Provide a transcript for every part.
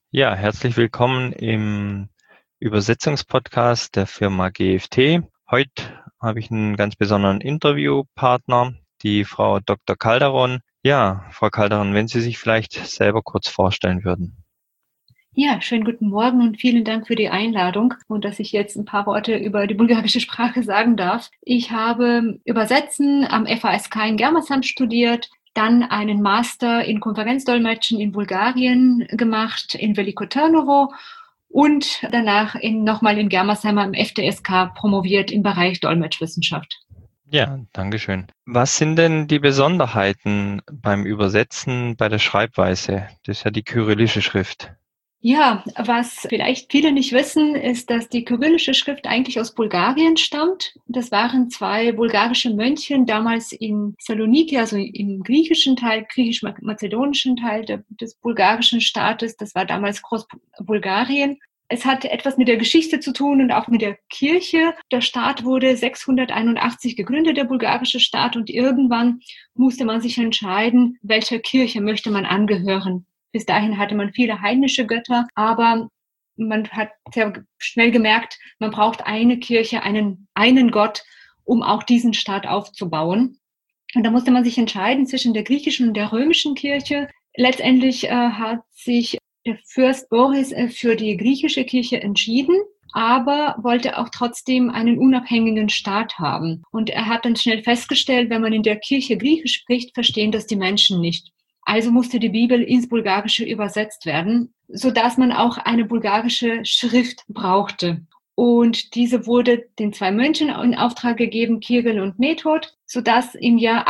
Ja, herzlich willkommen im Übersetzungspodcast der Firma GFT. Heute habe ich einen ganz besonderen Interviewpartner, die Frau Dr. Calderon. Ja, Frau Calderon, wenn Sie sich vielleicht selber kurz vorstellen würden. Ja, schönen guten Morgen und vielen Dank für die Einladung und dass ich jetzt ein paar Worte über die bulgarische Sprache sagen darf. Ich habe Übersetzen am FASK in Germersheim studiert, dann einen Master in Konferenzdolmetschen in Bulgarien gemacht, in Veliko Trnovo und danach nochmal in Germersheim am FDSK promoviert im Bereich Dolmetschwissenschaft. Ja, Dankeschön. Was sind denn die Besonderheiten beim Übersetzen bei der Schreibweise? Das ist ja die kyrillische Schrift. Ja, was vielleicht viele nicht wissen, ist, dass die kyrillische Schrift eigentlich aus Bulgarien stammt. Das waren zwei bulgarische Mönche damals in Saloniki, also im griechischen Teil, griechisch-mazedonischen Teil des bulgarischen Staates. Das war damals Großbulgarien. Es hat etwas mit der Geschichte zu tun und auch mit der Kirche. Der Staat wurde 681 gegründet, der bulgarische Staat, und irgendwann musste man sich entscheiden, welcher Kirche möchte man angehören. Bis dahin hatte man viele heidnische Götter, aber man hat sehr schnell gemerkt, man braucht eine Kirche, einen Gott, um auch diesen Staat aufzubauen. Und da musste man sich entscheiden zwischen der griechischen und der römischen Kirche. Letztendlich hat sich der Fürst Boris für die griechische Kirche entschieden, aber wollte auch trotzdem einen unabhängigen Staat haben. Und er hat dann schnell festgestellt, wenn man in der Kirche Griechisch spricht, verstehen das die Menschen nicht. Also musste die Bibel ins Bulgarische übersetzt werden, sodass man auch eine bulgarische Schrift brauchte. Und diese wurde den zwei Mönchen in Auftrag gegeben, Kirill und Method, sodass im Jahr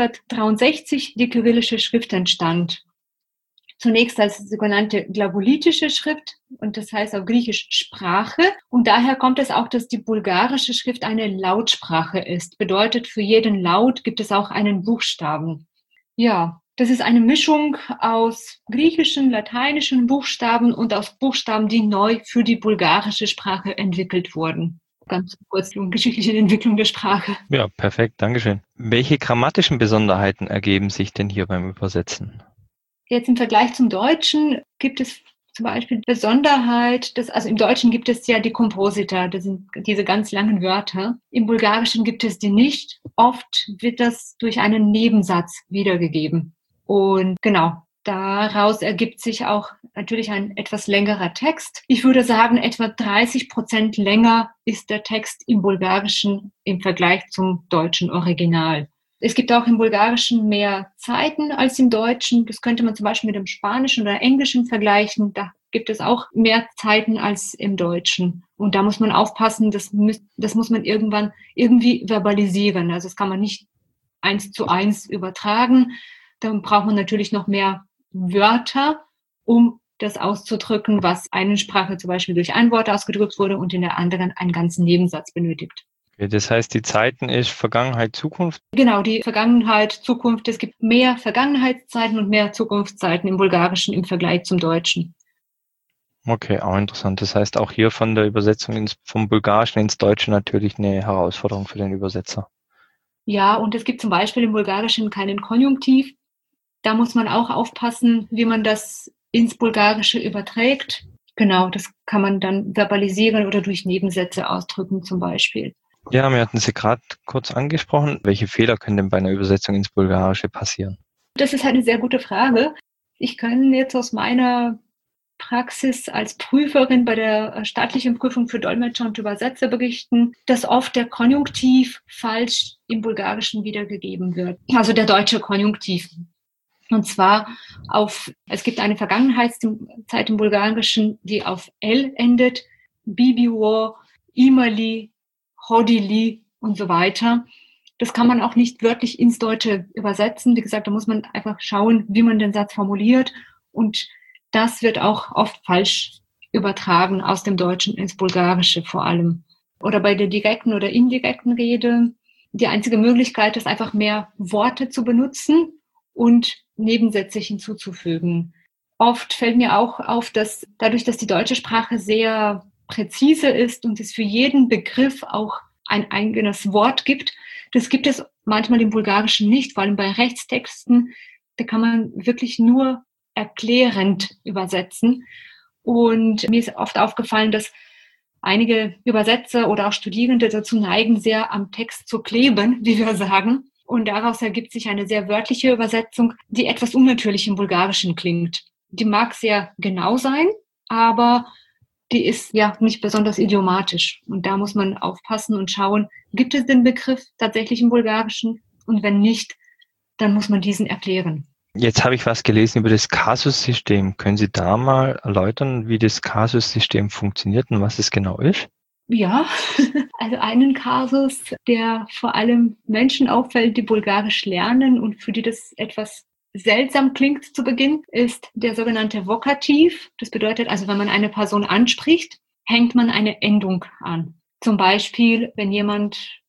863 die kyrillische Schrift entstand. Zunächst als sogenannte glagolitische Schrift, und das heißt auf Griechisch Sprache. Und daher kommt es auch, dass die bulgarische Schrift eine Lautsprache ist. Bedeutet, für jeden Laut gibt es auch einen Buchstaben. Ja, das ist eine Mischung aus griechischen, lateinischen Buchstaben und aus Buchstaben, die neu für die bulgarische Sprache entwickelt wurden. Ganz kurz die geschichtliche Entwicklung der Sprache. Ja, perfekt, Dankeschön. Welche grammatischen Besonderheiten ergeben sich denn hier beim Übersetzen? Jetzt im Vergleich zum Deutschen gibt es zum Beispiel die Besonderheit, also im Deutschen gibt es ja die Komposita, das sind diese ganz langen Wörter. Im Bulgarischen gibt es die nicht. Oft wird das durch einen Nebensatz wiedergegeben. Und genau, daraus ergibt sich auch natürlich ein etwas längerer Text. Ich würde sagen, etwa 30% länger ist der Text im Bulgarischen im Vergleich zum deutschen Original. Es gibt auch im Bulgarischen mehr Zeiten als im Deutschen. Das könnte man zum Beispiel mit dem Spanischen oder Englischen vergleichen. Da gibt es auch mehr Zeiten als im Deutschen. Und da muss man aufpassen, das muss man irgendwann irgendwie verbalisieren. Also das kann man nicht 1:1 übertragen. Dann braucht man natürlich noch mehr Wörter, um das auszudrücken, was eine Sprache zum Beispiel durch ein Wort ausgedrückt wurde und in der anderen einen ganzen Nebensatz benötigt. Okay, das heißt, die Zeiten ist Vergangenheit, Zukunft? Genau, die Vergangenheit, Zukunft. Es gibt mehr Vergangenheitszeiten und mehr Zukunftszeiten im Bulgarischen im Vergleich zum Deutschen. Okay, auch interessant. Das heißt, auch hier von der Übersetzung vom Bulgarischen ins Deutsche natürlich eine Herausforderung für den Übersetzer. Ja, und es gibt zum Beispiel im Bulgarischen keinen Konjunktiv. Da muss man auch aufpassen, wie man das ins Bulgarische überträgt. Genau, das kann man dann verbalisieren oder durch Nebensätze ausdrücken zum Beispiel. Ja, wir hatten Sie gerade kurz angesprochen. Welche Fehler können denn bei einer Übersetzung ins Bulgarische passieren? Das ist eine sehr gute Frage. Ich kann jetzt aus meiner Praxis als Prüferin bei der staatlichen Prüfung für Dolmetscher und Übersetzer berichten, dass oft der Konjunktiv falsch im Bulgarischen wiedergegeben wird. Also der deutsche Konjunktiv. Und zwar es gibt eine Vergangenheitszeit im Bulgarischen, die auf L endet, Bibiwo, Imali, Hodili und so weiter. Das kann man auch nicht wörtlich ins Deutsche übersetzen. Wie gesagt, da muss man einfach schauen, wie man den Satz formuliert. Und das wird auch oft falsch übertragen aus dem Deutschen ins Bulgarische vor allem. Oder bei der direkten oder indirekten Rede. Die einzige Möglichkeit ist einfach mehr Worte zu benutzen und Nebensätze hinzuzufügen. Oft fällt mir auch auf, dass dadurch, dass die deutsche Sprache sehr präzise ist und es für jeden Begriff auch ein eigenes Wort gibt, das gibt es manchmal im Bulgarischen nicht, vor allem bei Rechtstexten. Da kann man wirklich nur erklärend übersetzen. Und mir ist oft aufgefallen, dass einige Übersetzer oder auch Studierende dazu neigen, sehr am Text zu kleben, wie wir sagen. Und daraus ergibt sich eine sehr wörtliche Übersetzung, die etwas unnatürlich im Bulgarischen klingt. Die mag sehr genau sein, aber die ist ja nicht besonders idiomatisch. Und da muss man aufpassen und schauen, gibt es den Begriff tatsächlich im Bulgarischen? Und wenn nicht, dann muss man diesen erklären. Jetzt habe ich was gelesen über das Kasus-System. Können Sie da mal erläutern, wie das Kasus-System funktioniert und was es genau ist? Ja, also einen Kasus, der vor allem Menschen auffällt, die Bulgarisch lernen und für die das etwas seltsam klingt zu Beginn, ist der sogenannte Vokativ. Das bedeutet also, wenn man eine Person anspricht, hängt man eine Endung an. Zum Beispiel, wenn jemand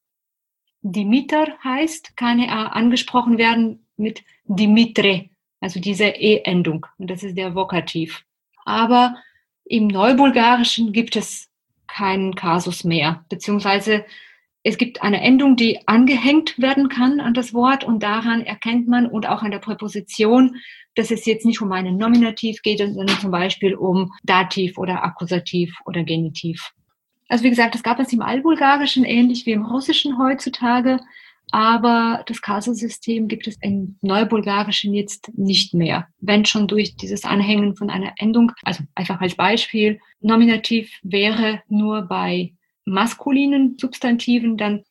Dimitar heißt, kann er angesprochen werden mit Dimitre, also diese E-Endung. Und das ist der Vokativ. Aber im Neubulgarischen gibt es keinen Kasus mehr, beziehungsweise es gibt eine Endung, die angehängt werden kann an das Wort und daran erkennt man und auch an der Präposition, dass es jetzt nicht um einen Nominativ geht, sondern zum Beispiel um Dativ oder Akkusativ oder Genitiv. Also wie gesagt, das gab es im Altbulgarischen ähnlich wie im Russischen heutzutage, aber das Kasusystem gibt es im Neubulgarischen jetzt nicht mehr. Wenn schon durch dieses Anhängen von einer Endung, also einfach als Beispiel, Nominativ wäre nur bei maskulinen Substantiven dann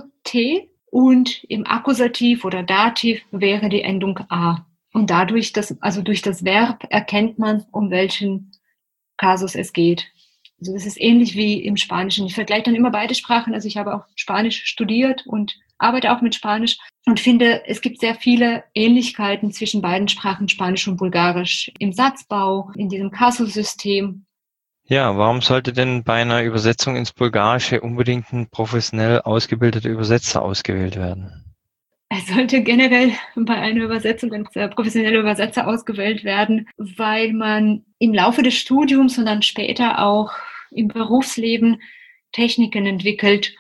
T und im Akkusativ oder Dativ wäre die Endung A. Und dadurch, also durch das Verb erkennt man, um welchen Kasus es geht. Also das ist ähnlich wie im Spanischen. Ich vergleiche dann immer beide Sprachen. Also ich habe auch Spanisch studiert und arbeite auch mit Spanisch und finde, es gibt sehr viele Ähnlichkeiten zwischen beiden Sprachen, Spanisch und Bulgarisch, im Satzbau, in diesem Kasus-System. Ja, warum sollte denn bei einer Übersetzung ins Bulgarische unbedingt ein professionell ausgebildeter Übersetzer ausgewählt werden? Es sollte generell bei einer Übersetzung ein professioneller Übersetzer ausgewählt werden, weil man im Laufe des Studiums und dann später auch im Berufsleben Techniken entwickelt,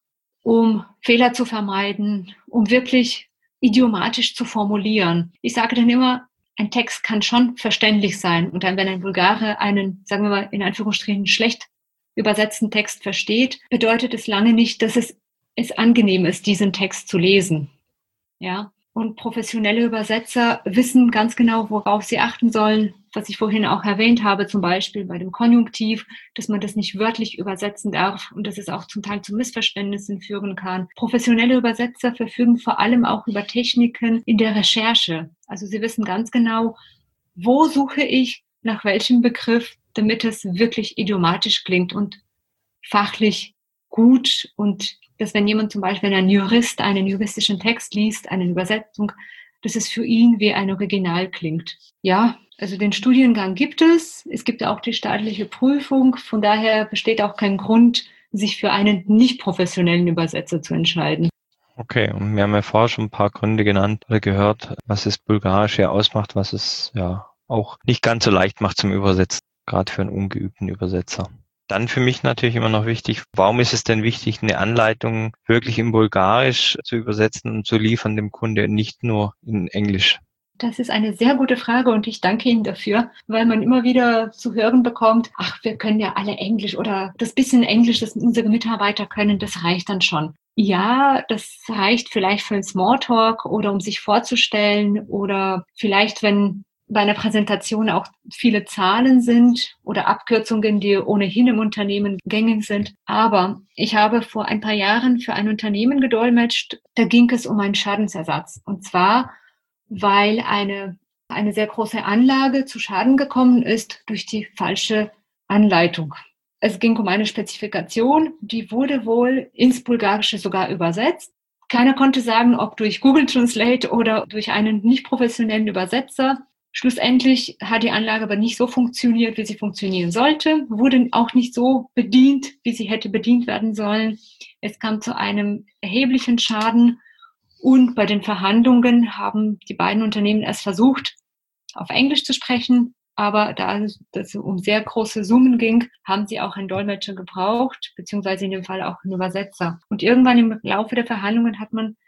um Fehler zu vermeiden, um wirklich idiomatisch zu formulieren. Ich sage dann immer, ein Text kann schon verständlich sein. Und dann, wenn ein Bulgare einen, sagen wir mal, in Anführungsstrichen schlecht übersetzten Text versteht, bedeutet es lange nicht, dass es angenehm ist, diesen Text zu lesen. Ja, und professionelle Übersetzer wissen ganz genau, worauf sie achten sollen, was ich vorhin auch erwähnt habe, zum Beispiel bei dem Konjunktiv, dass man das nicht wörtlich übersetzen darf und dass es auch zum Teil zu Missverständnissen führen kann. Professionelle Übersetzer verfügen vor allem auch über Techniken in der Recherche. Also sie wissen ganz genau, wo suche ich nach welchem Begriff, damit es wirklich idiomatisch klingt und fachlich gut und dass wenn jemand zum Beispiel ein Jurist einen juristischen Text liest, eine Übersetzung, dass es für ihn wie ein Original klingt. Ja, also den Studiengang gibt es. Es gibt auch die staatliche Prüfung. Von daher besteht auch kein Grund, sich für einen nicht professionellen Übersetzer zu entscheiden. Okay, und wir haben ja vorher schon ein paar Gründe genannt oder gehört, was das Bulgarische ausmacht, was es ja auch nicht ganz so leicht macht zum Übersetzen, gerade für einen ungeübten Übersetzer. Dann für mich natürlich immer noch wichtig, warum ist es denn wichtig, eine Anleitung wirklich in Bulgarisch zu übersetzen und zu liefern dem Kunde, nicht nur in Englisch? Das ist eine sehr gute Frage und ich danke Ihnen dafür, weil man immer wieder zu hören bekommt, ach, wir können ja alle Englisch oder das bisschen Englisch, das unsere Mitarbeiter können, das reicht dann schon. Ja, das reicht vielleicht für einen Smalltalk oder um sich vorzustellen oder vielleicht, wenn bei einer Präsentation auch viele Zahlen sind oder Abkürzungen, die ohnehin im Unternehmen gängig sind. Aber ich habe vor ein paar Jahren für ein Unternehmen gedolmetscht, da ging es um einen Schadensersatz. Und zwar, weil eine sehr große Anlage zu Schaden gekommen ist durch die falsche Anleitung. Es ging um eine Spezifikation, die wurde wohl ins Bulgarische sogar übersetzt. Keiner konnte sagen, ob durch Google Translate oder durch einen nicht professionellen Übersetzer. Schlussendlich hat die Anlage aber nicht so funktioniert, wie sie funktionieren sollte, wurde auch nicht so bedient, wie sie hätte bedient werden sollen. Es kam zu einem erheblichen Schaden und bei den Verhandlungen haben die beiden Unternehmen erst versucht, auf Englisch zu sprechen, aber da es um sehr große Summen ging, haben sie auch einen Dolmetscher gebraucht, beziehungsweise in dem Fall auch einen Übersetzer. Und irgendwann im Laufe der Verhandlungen hat man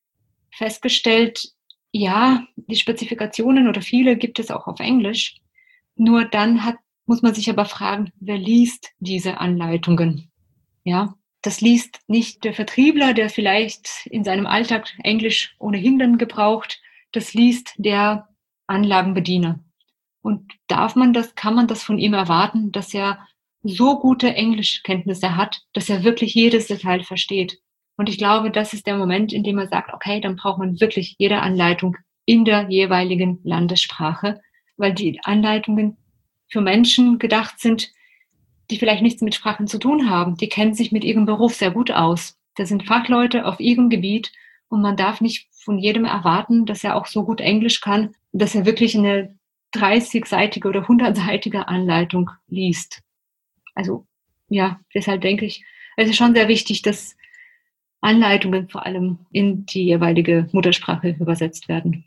festgestellt, ja, die Spezifikationen oder viele gibt es auch auf Englisch. Nur dann hat muss man sich aber fragen, wer liest diese Anleitungen? Ja, das liest nicht der Vertriebler, der vielleicht in seinem Alltag Englisch ohnehin dann gebraucht. Das liest der Anlagenbediener. Und kann man das von ihm erwarten, dass er so gute Englischkenntnisse hat, dass er wirklich jedes Detail versteht. Und ich glaube, das ist der Moment, in dem man sagt, okay, dann braucht man wirklich jede Anleitung in der jeweiligen Landessprache, weil die Anleitungen für Menschen gedacht sind, die vielleicht nichts mit Sprachen zu tun haben. Die kennen sich mit ihrem Beruf sehr gut aus. Das sind Fachleute auf ihrem Gebiet und man darf nicht von jedem erwarten, dass er auch so gut Englisch kann, dass er wirklich eine 30-seitige oder 100-seitige Anleitung liest. Also ja, deshalb denke ich, es ist schon sehr wichtig, dass Anleitungen vor allem in die jeweilige Muttersprache übersetzt werden.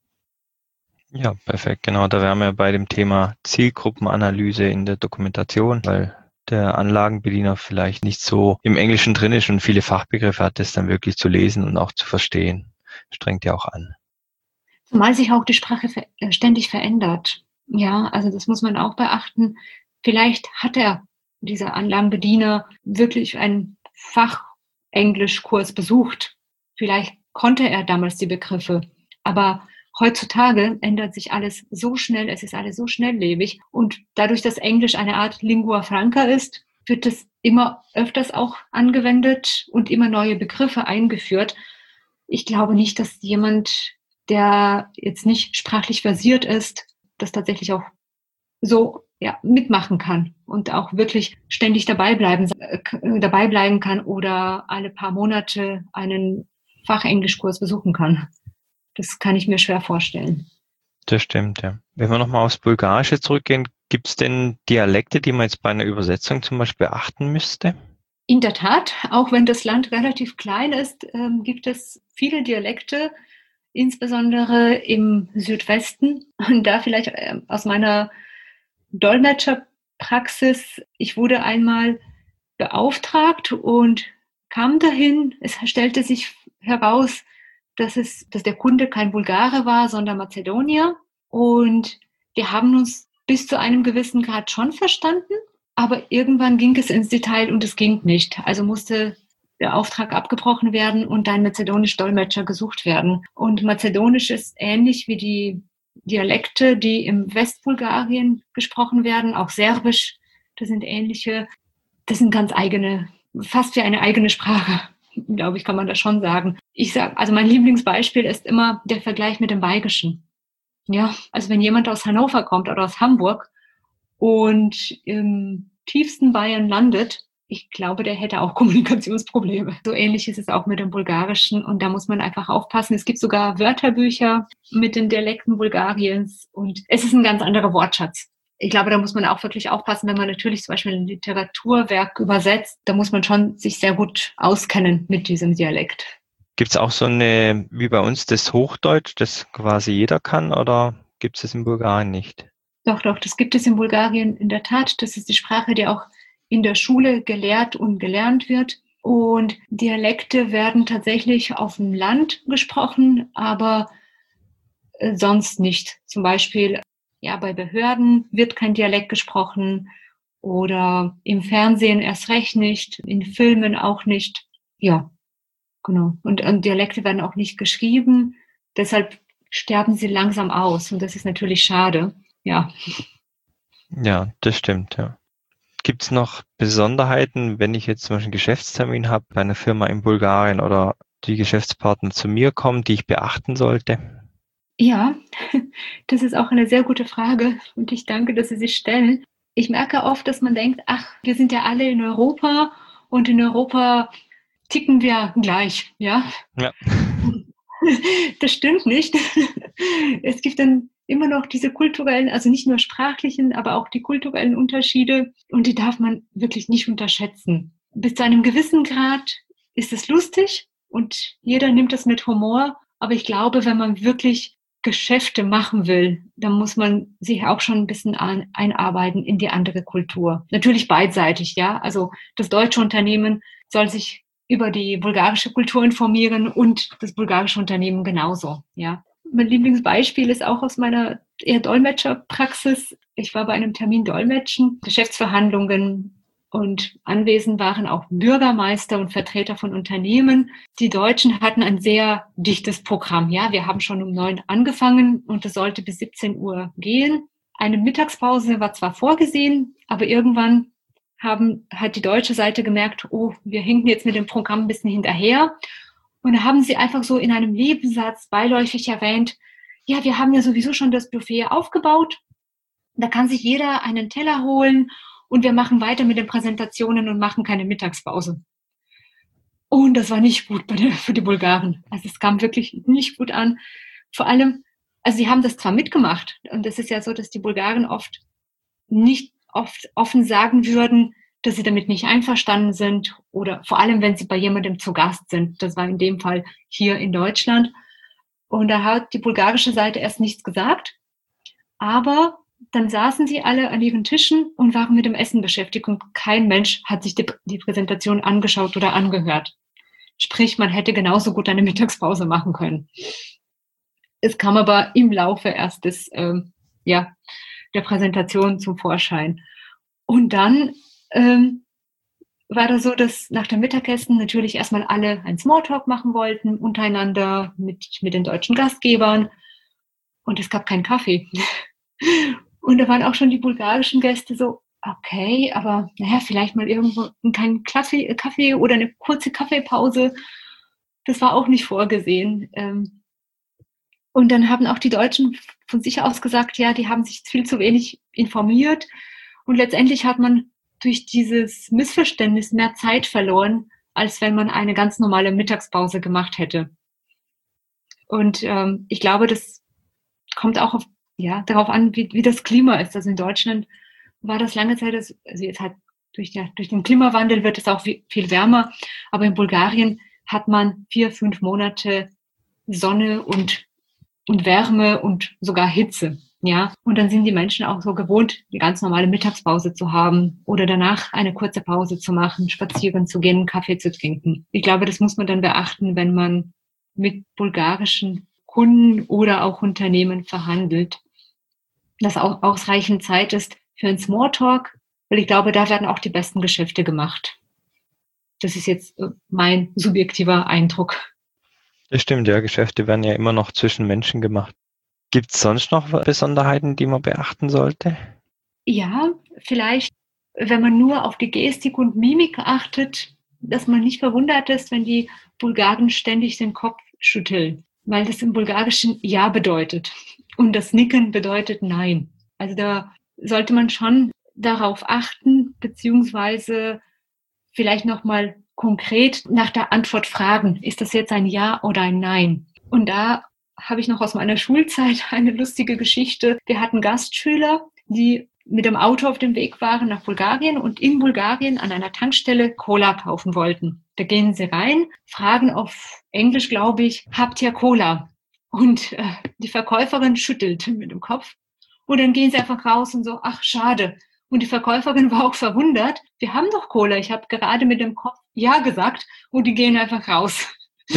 Ja, perfekt. Genau, da wären wir bei dem Thema Zielgruppenanalyse in der Dokumentation, weil der Anlagenbediener vielleicht nicht so im Englischen drin ist und viele Fachbegriffe hat, das dann wirklich zu lesen und auch zu verstehen. Strengt ja auch an. Zumal sich auch die Sprache ständig verändert. Ja, also das muss man auch beachten. Vielleicht hat dieser Anlagenbediener, wirklich einen Fachenglischkurs besucht. Vielleicht konnte er damals die Begriffe. Aber heutzutage ändert sich alles so schnell, es ist alles so schnelllebig. Und dadurch, dass Englisch eine Art Lingua Franca ist, wird es immer öfters auch angewendet und immer neue Begriffe eingeführt. Ich glaube nicht, dass jemand, der jetzt nicht sprachlich versiert ist, das tatsächlich auch so mitmachen kann und auch wirklich ständig dabei bleiben kann oder alle paar Monate einen Fachenglischkurs besuchen kann. Das kann ich mir schwer vorstellen. Das stimmt, ja. Wenn wir nochmal aufs Bulgarische zurückgehen, gibt es denn Dialekte, die man jetzt bei einer Übersetzung zum Beispiel beachten müsste? In der Tat, auch wenn das Land relativ klein ist, gibt es viele Dialekte, insbesondere im Südwesten. Und da vielleicht aus meiner Dolmetscherpraxis. Ich wurde einmal beauftragt und kam dahin. Es stellte sich heraus, dass der Kunde kein Bulgare war, sondern Mazedonier. Und wir haben uns bis zu einem gewissen Grad schon verstanden, aber irgendwann ging es ins Detail und es ging nicht. Also musste der Auftrag abgebrochen werden und ein mazedonisch-Dolmetscher gesucht werden. Und Mazedonisch ist ähnlich wie die Dialekte, die im Westbulgarien gesprochen werden, auch Serbisch, das sind ähnliche, das sind ganz eigene, fast wie eine eigene Sprache, glaube ich, kann man das schon sagen. Also mein Lieblingsbeispiel ist immer der Vergleich mit dem Bayrischen. Ja, also wenn jemand aus Hannover kommt oder aus Hamburg und im tiefsten Bayern landet, ich glaube, der hätte auch Kommunikationsprobleme. So ähnlich ist es auch mit dem Bulgarischen und da muss man einfach aufpassen. Es gibt sogar Wörterbücher mit den Dialekten Bulgariens und es ist ein ganz anderer Wortschatz. Ich glaube, da muss man auch wirklich aufpassen, wenn man natürlich zum Beispiel ein Literaturwerk übersetzt, da muss man schon sich sehr gut auskennen mit diesem Dialekt. Gibt es auch so eine, wie bei uns, das Hochdeutsch, das quasi jeder kann, oder gibt es das in Bulgarien nicht? Doch, das gibt es in Bulgarien in der Tat. Das ist die Sprache, die auch in der Schule gelehrt und gelernt wird. Und Dialekte werden tatsächlich auf dem Land gesprochen, aber sonst nicht. Zum Beispiel, ja, bei Behörden wird kein Dialekt gesprochen oder im Fernsehen erst recht nicht, in Filmen auch nicht. Ja, genau. Und Dialekte werden auch nicht geschrieben. Deshalb sterben sie langsam aus. Und das ist natürlich schade. Ja. Ja, das stimmt, ja. Gibt es noch Besonderheiten, wenn ich jetzt zum Beispiel einen Geschäftstermin habe bei einer Firma in Bulgarien oder die Geschäftspartner zu mir kommen, die ich beachten sollte? Ja, das ist auch eine sehr gute Frage und ich danke, dass Sie sich stellen. Ich merke oft, dass man denkt, ach, wir sind ja alle in Europa und in Europa ticken wir gleich, ja? Ja. Das stimmt nicht. Es gibt dann immer noch diese kulturellen, also nicht nur sprachlichen, aber auch die kulturellen Unterschiede und die darf man wirklich nicht unterschätzen. Bis zu einem gewissen Grad ist es lustig und jeder nimmt es mit Humor, aber ich glaube, wenn man wirklich Geschäfte machen will, dann muss man sich auch schon ein bisschen einarbeiten in die andere Kultur. Natürlich beidseitig, ja. Also das deutsche Unternehmen soll sich über die bulgarische Kultur informieren und das bulgarische Unternehmen genauso, ja. Mein Lieblingsbeispiel ist auch aus meiner eher Dolmetscherpraxis. Ich war bei einem Termin Dolmetschen, Geschäftsverhandlungen, und anwesend waren auch Bürgermeister und Vertreter von Unternehmen. Die Deutschen hatten ein sehr dichtes Programm. Ja, wir haben schon um 9 angefangen und es sollte bis 17 Uhr gehen. Eine Mittagspause war zwar vorgesehen, aber irgendwann hat die deutsche Seite gemerkt, oh, wir hinken jetzt mit dem Programm ein bisschen hinterher. Und da haben sie einfach so in einem Nebensatz beiläufig erwähnt, ja, wir haben ja sowieso schon das Buffet aufgebaut. Da kann sich jeder einen Teller holen und wir machen weiter mit den Präsentationen und machen keine Mittagspause. Und das war nicht gut für die Bulgaren. Also es kam wirklich nicht gut an. Vor allem, also sie haben das zwar mitgemacht, und es ist ja so, dass die Bulgaren nicht oft offen sagen würden, dass sie damit nicht einverstanden sind, oder vor allem, wenn sie bei jemandem zu Gast sind. Das war in dem Fall hier in Deutschland. Und da hat die bulgarische Seite erst nichts gesagt, aber dann saßen sie alle an ihren Tischen und waren mit dem Essen beschäftigt und kein Mensch hat sich die Präsentation angeschaut oder angehört. Sprich, man hätte genauso gut eine Mittagspause machen können. Es kam aber im Laufe erst der Präsentation zum Vorschein. Und dann war das so, dass nach dem Mittagessen natürlich erstmal alle ein Smalltalk machen wollten, untereinander mit den deutschen Gastgebern. Und es gab keinen Kaffee. Und da waren auch schon die bulgarischen Gäste so, okay, aber naja, vielleicht mal irgendwo keinen Kaffee oder eine kurze Kaffeepause. Das war auch nicht vorgesehen. Und dann haben auch die Deutschen von sich aus gesagt, ja, die haben sich viel zu wenig informiert. Und letztendlich hat man durch dieses Missverständnis mehr Zeit verloren, als wenn man eine ganz normale Mittagspause gemacht hätte. Und ich glaube, das kommt auch darauf an, wie das Klima ist. Also in Deutschland war das lange Zeit, also jetzt halt durch den Klimawandel wird es auch viel wärmer, aber in Bulgarien hat man 4-5 Monate Sonne und Wärme und sogar Hitze. Ja, und dann sind die Menschen auch so gewohnt, die ganz normale Mittagspause zu haben oder danach eine kurze Pause zu machen, spazieren zu gehen, Kaffee zu trinken. Ich glaube, das muss man dann beachten, wenn man mit bulgarischen Kunden oder auch Unternehmen verhandelt, dass auch ausreichend Zeit ist für einen Smalltalk, weil ich glaube, da werden auch die besten Geschäfte gemacht. Das ist jetzt mein subjektiver Eindruck. Das stimmt, ja, Geschäfte werden ja immer noch zwischen Menschen gemacht. Gibt es sonst noch Besonderheiten, die man beachten sollte? Ja, vielleicht, wenn man nur auf die Gestik und Mimik achtet, dass man nicht verwundert ist, wenn die Bulgaren ständig den Kopf schütteln, weil das im Bulgarischen Ja bedeutet und das Nicken bedeutet Nein. Also da sollte man schon darauf achten, beziehungsweise vielleicht nochmal konkret nach der Antwort fragen, ist das jetzt ein Ja oder ein Nein? Und da habe ich noch aus meiner Schulzeit eine lustige Geschichte. Wir hatten Gastschüler, die mit dem Auto auf dem Weg waren nach Bulgarien und in Bulgarien an einer Tankstelle Cola kaufen wollten. Da gehen sie rein, fragen auf Englisch, glaube ich, habt ihr Cola? Und die Verkäuferin schüttelt mit dem Kopf. Und dann gehen sie einfach raus und so, ach, schade. Und die Verkäuferin war auch verwundert. Wir haben doch Cola. Ich habe gerade mit dem Kopf Ja gesagt und die gehen einfach raus.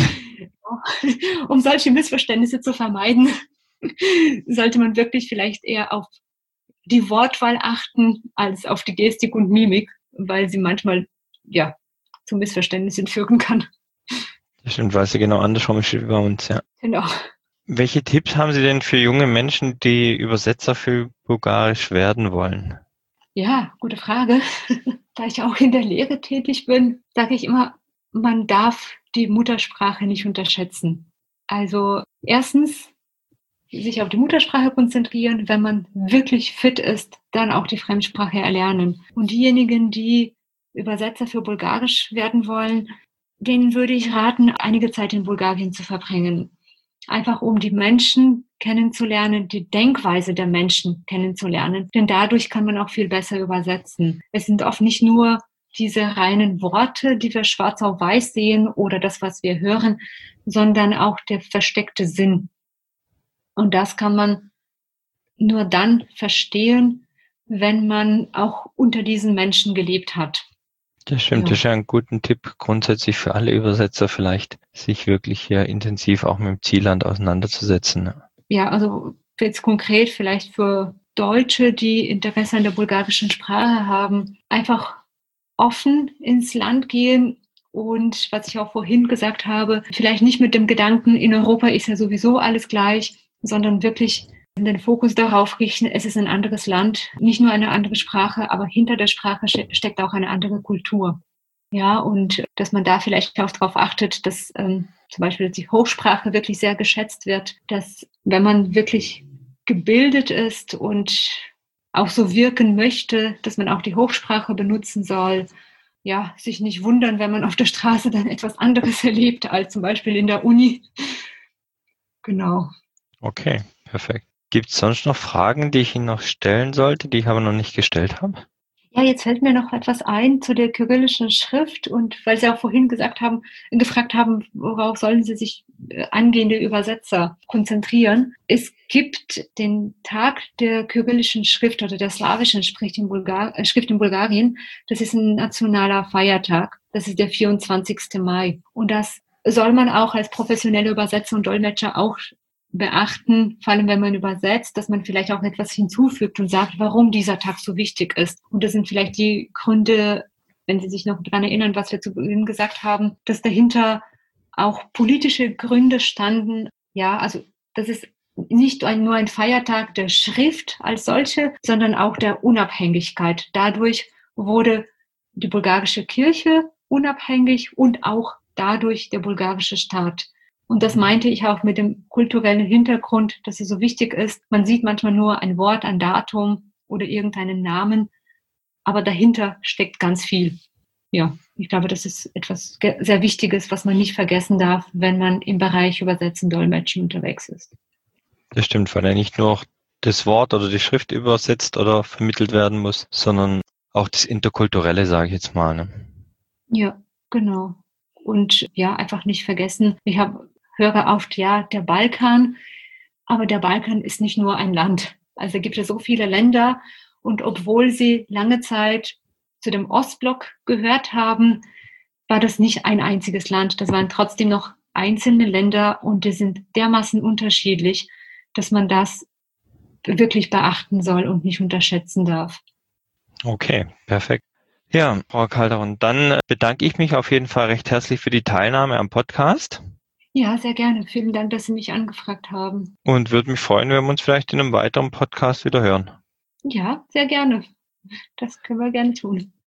Um solche Missverständnisse zu vermeiden, sollte man wirklich vielleicht eher auf die Wortwahl achten als auf die Gestik und Mimik, weil sie manchmal zu Missverständnissen führen kann. Das stimmt, weil sie genau andersrum ist wie bei uns, ja. Genau. Welche Tipps haben Sie denn für junge Menschen, die Übersetzer für Bulgarisch werden wollen? Ja, gute Frage. Da ich auch in der Lehre tätig bin, sage ich immer, man darf die Muttersprache nicht unterschätzen. Also erstens sich auf die Muttersprache konzentrieren, wenn man wirklich fit ist, dann auch die Fremdsprache erlernen. Und diejenigen, die Übersetzer für Bulgarisch werden wollen, denen würde ich raten, einige Zeit in Bulgarien zu verbringen. Einfach um die Menschen kennenzulernen, die Denkweise der Menschen kennenzulernen. Denn dadurch kann man auch viel besser übersetzen. Es sind oft nicht nur diese reinen Worte, die wir schwarz auf weiß sehen oder das, was wir hören, sondern auch der versteckte Sinn. Und das kann man nur dann verstehen, wenn man auch unter diesen Menschen gelebt hat. Das stimmt, das ist ja ein guter Tipp grundsätzlich für alle Übersetzer vielleicht, sich wirklich hier intensiv auch mit dem Zielland auseinanderzusetzen. Ja, also jetzt konkret vielleicht für Deutsche, die Interesse an der bulgarischen Sprache haben, einfach offen ins Land gehen und was ich auch vorhin gesagt habe, vielleicht nicht mit dem Gedanken, in Europa ist ja sowieso alles gleich, sondern wirklich den Fokus darauf richten, es ist ein anderes Land, nicht nur eine andere Sprache, aber hinter der Sprache steckt auch eine andere Kultur. Ja, und dass man da vielleicht auch darauf achtet, dass zum Beispiel die Hochsprache wirklich sehr geschätzt wird, dass wenn man wirklich gebildet ist und auch so wirken möchte, dass man auch die Hochsprache benutzen soll. Ja, sich nicht wundern, wenn man auf der Straße dann etwas anderes erlebt als zum Beispiel in der Uni. Genau. Okay, perfekt. Gibt es sonst noch Fragen, die ich Ihnen noch stellen sollte, die ich aber noch nicht gestellt habe? Ja, jetzt fällt mir noch etwas ein zu der kyrillischen Schrift und weil Sie auch vorhin gefragt haben, worauf sollen Sie sich angehende Übersetzer konzentrieren. Es gibt den Tag der kyrillischen Schrift oder der slawischen Schrift in Bulgarien. Das ist ein nationaler Feiertag. Das ist der 24. Mai. Und das soll man auch als professionelle Übersetzer und Dolmetscher auch beachten, vor allem wenn man übersetzt, dass man vielleicht auch etwas hinzufügt und sagt, warum dieser Tag so wichtig ist. Und das sind vielleicht die Gründe, wenn Sie sich noch daran erinnern, was wir zu Beginn gesagt haben, dass dahinter auch politische Gründe standen. Ja, also das ist nicht nur ein Feiertag der Schrift als solche, sondern auch der Unabhängigkeit. Dadurch wurde die bulgarische Kirche unabhängig und auch dadurch der bulgarische Staat. Und das meinte ich auch mit dem kulturellen Hintergrund, dass es so wichtig ist. Man sieht manchmal nur ein Wort, ein Datum oder irgendeinen Namen, aber dahinter steckt ganz viel. Ja, ich glaube, das ist etwas sehr Wichtiges, was man nicht vergessen darf, wenn man im Bereich Übersetzen, Dolmetschen unterwegs ist. Das stimmt, weil ja nicht nur das Wort oder die Schrift übersetzt oder vermittelt werden muss, sondern auch das Interkulturelle, sage ich jetzt mal. Ne? Ja, genau. Und ja, einfach nicht vergessen, höre oft, ja, der Balkan, aber der Balkan ist nicht nur ein Land. Also es gibt ja so viele Länder und obwohl sie lange Zeit zu dem Ostblock gehört haben, war das nicht ein einziges Land. Das waren trotzdem noch einzelne Länder und die sind dermaßen unterschiedlich, dass man das wirklich beachten soll und nicht unterschätzen darf. Okay, perfekt. Ja, Frau Calderon, dann bedanke ich mich auf jeden Fall recht herzlich für die Teilnahme am Podcast. Ja, sehr gerne. Vielen Dank, dass Sie mich angefragt haben. Und würde mich freuen, wenn wir uns vielleicht in einem weiteren Podcast wieder hören. Ja, sehr gerne. Das können wir gerne tun.